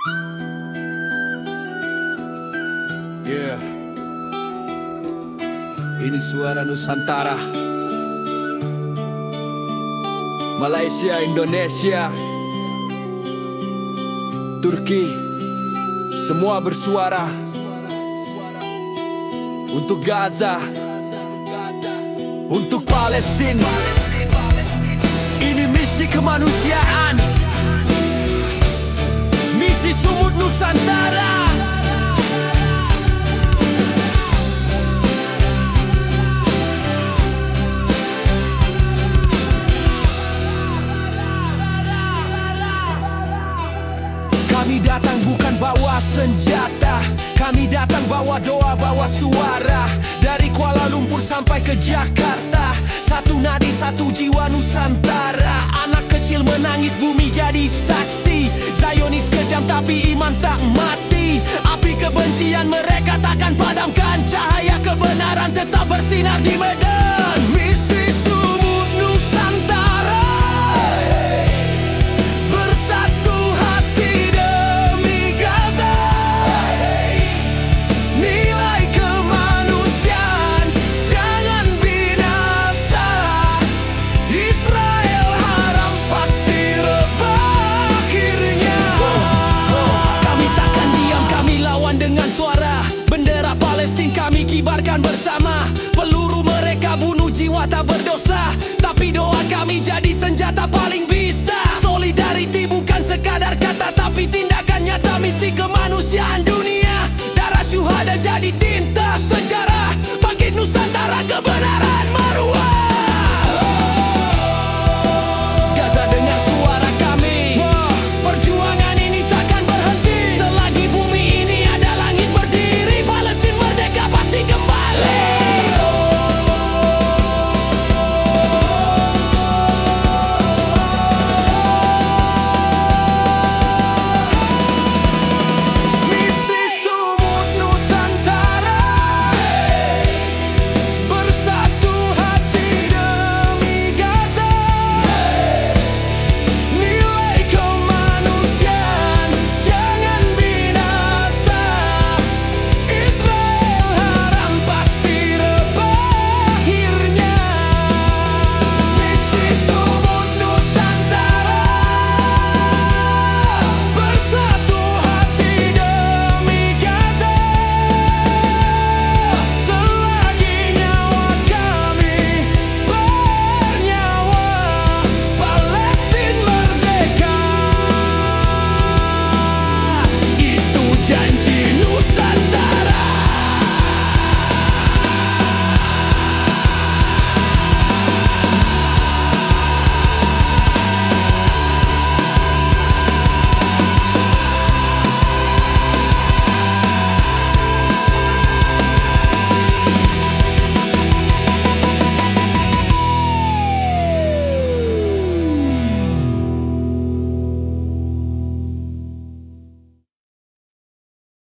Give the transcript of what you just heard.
Yeah. Ini suara Nusantara, Malaysia, Indonesia, Turki, semua bersuara untuk Gaza, untuk Palestina. Ini misi kemanusiaan, misi Sumut Nusantara. Kami datang bukan bawa senjata, kami datang bawa doa, bawa suara. Dari Kuala Lumpur sampai ke Jakarta, satu nadi, satu jiwa Nusantara. Anak kecil menangis, bumi jadi saksi. Zionis kejam tapi iman tak mati. Api kebencian mereka takkan padamkan. Cahaya kebenaran tetap bersinar di medan. Misi